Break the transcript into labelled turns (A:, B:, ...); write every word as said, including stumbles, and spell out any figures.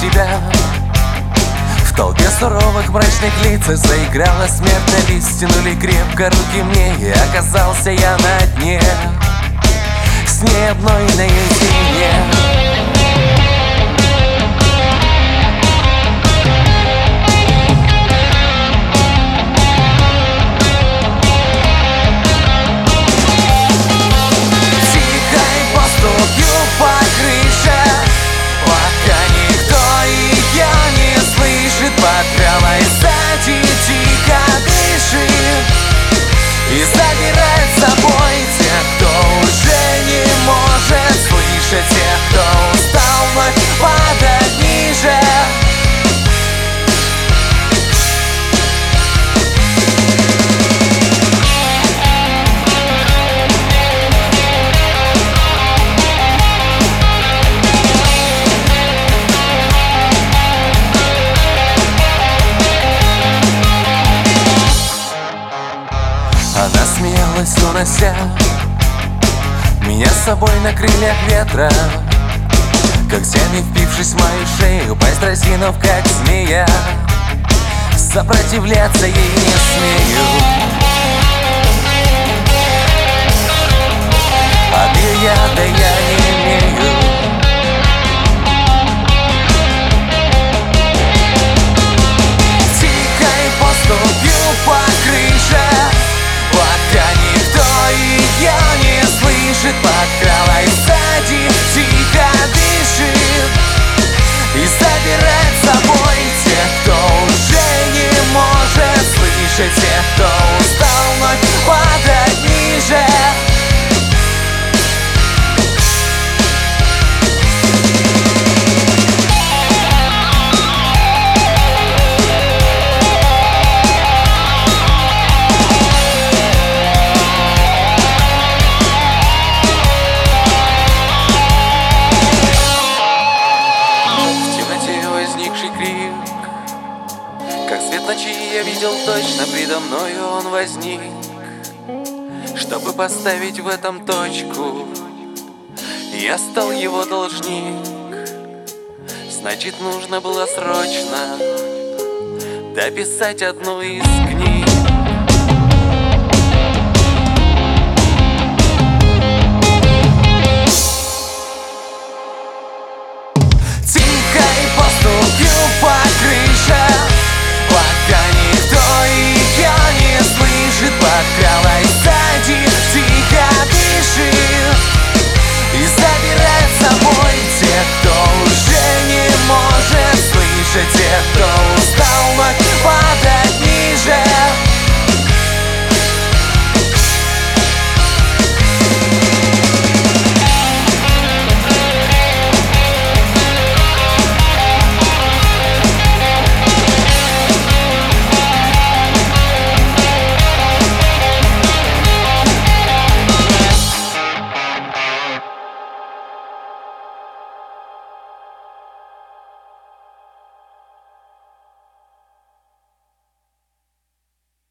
A: тебя. В толпе суровых мрачных лиц заиграла смерть, на лист стянули крепко руки мне, и оказался я на дне, с ней одной наедине. По крыше, пока никто ее не слышит, подкралась сзади, тихо дышит и забирает с собой тех, кто уже не может слышать, тех, кто устал вновь падать ниже. Она смеялась, унося меня с собой на крыльях ветра, когтями впившись в мою шею, пасть разинув, как змея. Сопротивляться ей не смею, от ее яда я не имею. Тихой поступью по крыше, пока никто ее не слышит, подкралась сзади, тихо дышит и забирает с собой тех, кто уже не может слышать, тех, кто устал вновь падать ниже. Как свет ночи я видел точно, предо мною он возник, чтобы поставить в этом точку. Я стал его должник, значит нужно было срочно дописать одну из книг.